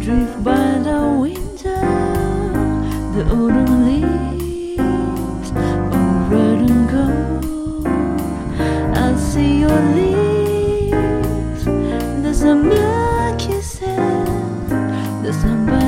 drift by the window, the autumn leaves, all red and gold. I see your lips, the summer kisses, the summer